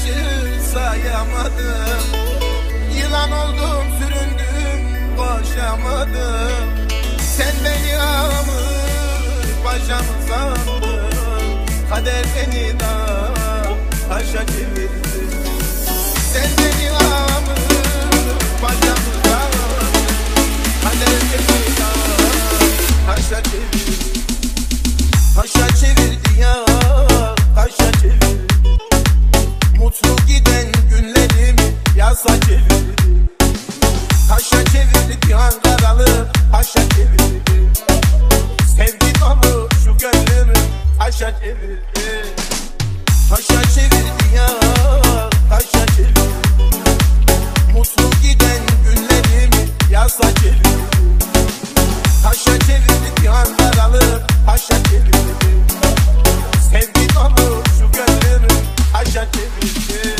yaşı sayamadım. Yılan oldum, süründüm, koşamadım. Sen beni ağlamır, paşamı sandın. Kader beni da taşa çevirdi. Sen beni ağlamır, paşamı sandın. Kader beni da taşa çevirdi. Taşa çevirdi ya, taşa çevirdi. Mutlu giden günlerimi yasa çevirdi. Taşa çevirdi Ankaralı, taşa çevirdi. Sevgi dolu şu gönlümü taşa çevirdi. Taşa çevirdi ya, taşa çevirdi. Mutlu giden günlerimi yasa çevirdi. Taşa çevirdi Ankaralı, taşa çevirdi. Sevgi dolu şu gönlümü taşa çevirdi.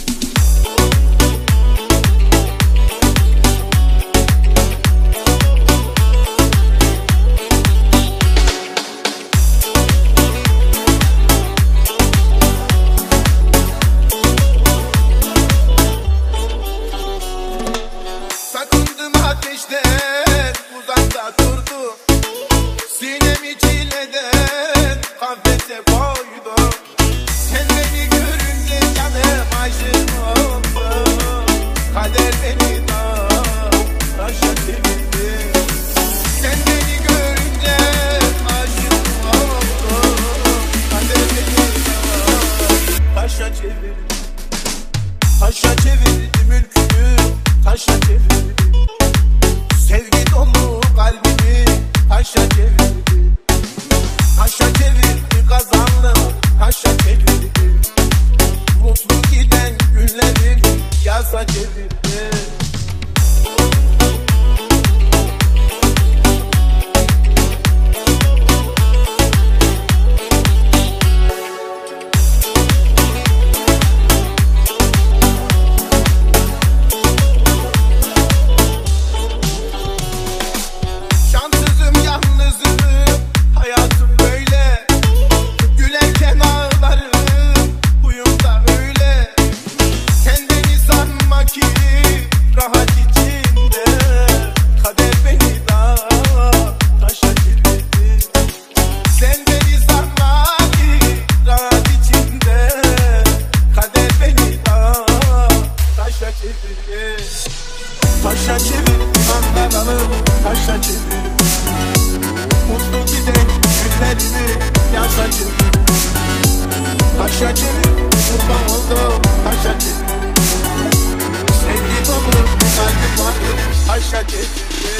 Sakındım ateşten, uzakta durdu. Sinemi çileden kafese koydu. Sen beni görünce canım aşık oldu. Kader beni da taşa çevirdi. Sen beni görünce aşık oldu. Kader beni da taşa çevirdi. Taşa çevirdi mülkümü, taşa çevirdi. Sevgi dolu kalbimi taşa çevirdi. Taşa çevirdi kazandım, taşa çevirdi. Mutlu giden günlerimi yasa çevirdi. Şanssızım, yalnızım, hayatım böyle. Gülerken ağlarım, huyum da öyle. Sen beni sanma ki rahat içinde. Kader beni da taşa çevirdi. Sen beni sanma ki rahat içinde. Kader beni da taşa çevirdi. Taşa çevir, Ankaralı, taşa çevir. Mutlu giden günlerimi yasa çevir. Taşa çevir, kurban oldum, taşa çevir. Sevgi dolu kalbim vardı, taşa çevir.